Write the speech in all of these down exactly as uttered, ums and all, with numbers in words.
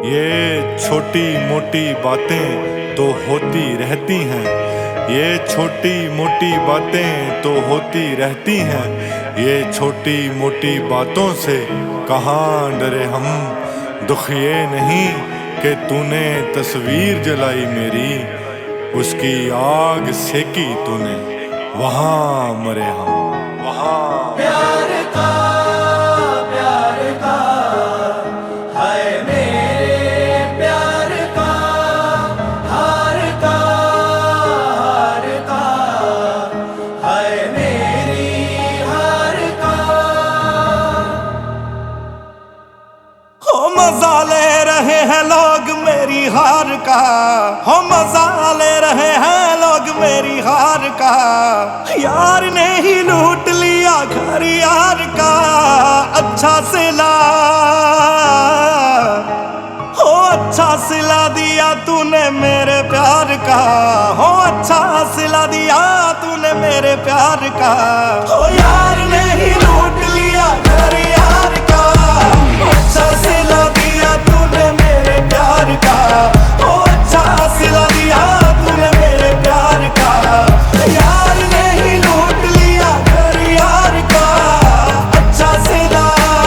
ये छोटी मोटी बातें तो होती रहती हैं, ये छोटी मोटी बातें तो होती रहती हैं। ये छोटी मोटी बातों से कहाँ डरे हम, दुख ये नहीं कि तूने तस्वीर जलाई मेरी, उसकी आग सेकी तूने वहाँ मरे हम, वहाँ। प्यार का प्यार का हाय मेरे प्यार का, हार का हार का हाय मेरी हार का। हो मजा ले रहे हैं लोग मेरी हार का, हो मजा ले रहे हैं लोग मेरी हार का। यार ने ही लूट लिया घर यार का, अच्छा सिला हो अच्छा सिला दिया तूने मेरे प्यार का, हो अच्छा सिला दिया तूने मेरे प्यार का। हो यार ने ही लूट लिया घर यार का, अच्छा सिला दिया तूने मेरे प्यार का, हो अच्छा सिला दिया तूने मेरे प्यार का। यार ने ही लूट लिया घर यार का, अच्छा सिला।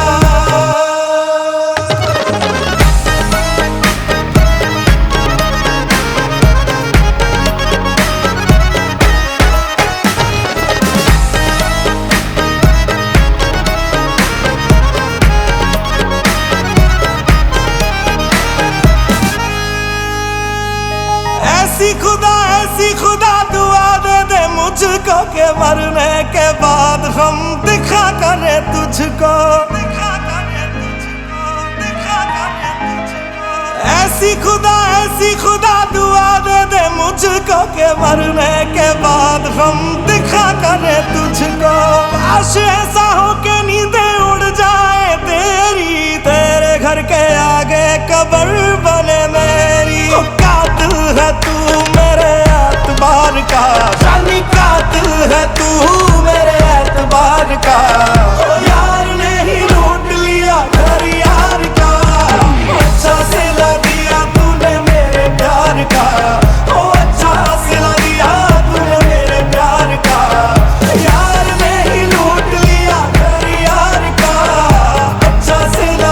ऐसी खुदा ऐसी खुदा दुआ दे दे मुझको के मरने के बाद हम दिखा करे तुझको, दिखा करे तुझको, दिखा करे तुझको। ऐसी खुदा ऐसी खुदा दुआ दे दे मुझको के मरने के बाद हम दिखा करे तुझको। काश ऐसा हो के नींदें उड़ जाए तेरी, तेरे घर के आगे कब्र बने मेरी। कातिल है तू मेरे एतबार का, जानी कातिल है तू मेरे एतबार का। यार ने ही लूट लिया घर यार का, अच्छा सिला दिया तूने मेरे प्यार का, ओ अच्छा सिला दिया तूने मेरे प्यार का। यार ने ही लूट लिया घर यार का, अच्छा सिला।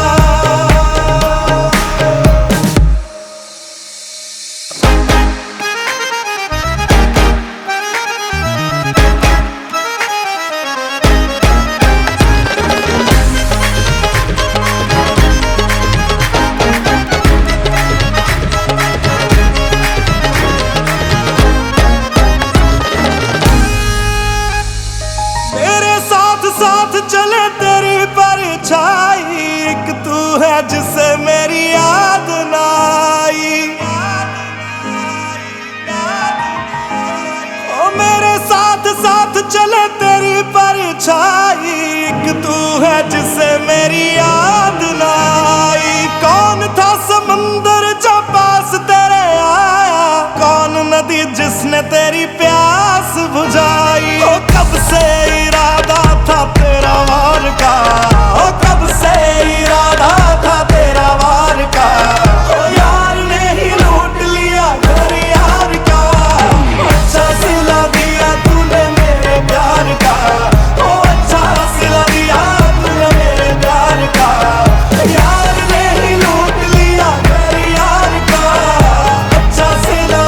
साथ चले तेरी परछाई, एक तू है जिसे मेरी याद ना आई। ओ मेरे साथ साथ चले तेरी परछाई, एक तू है जिसे मेरी याद ना आई। कौन था समंदर जो पास तेरे आया, कौन नदी जिसने तेरी प्यास बुझाई। ओ कब से इरादा था तेरा वार का, ओ कब से इरादा था तेरा वार का। ओ यार ने ही लूट लिया घर यार का, अच्छा सिला दिया तूने मेरे प्यार का, ओ अच्छा सिला दिया तूने मेरे प्यार का। यार ने ही लूट लिया घर यार का, अच्छा सिला।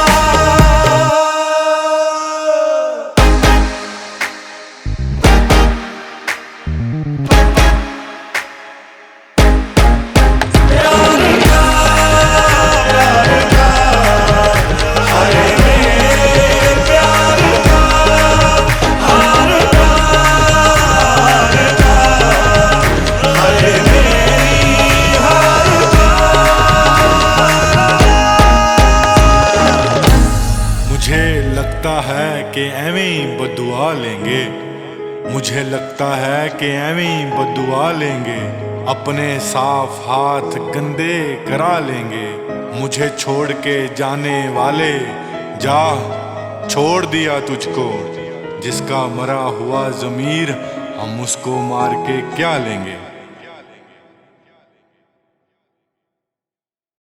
मुझे लगता है कि एवें ही बद्दुआ लेंगे, मुझे लगता है कि एवें ही बद्दुआ लेंगे। अपने साफ हाथ गंदे करा लेंगे, मुझे छोड़ के जाने वाले जा छोड़ दिया तुझको। जिसका मरा हुआ ज़मीर हम उसको मार के क्या लेंगे।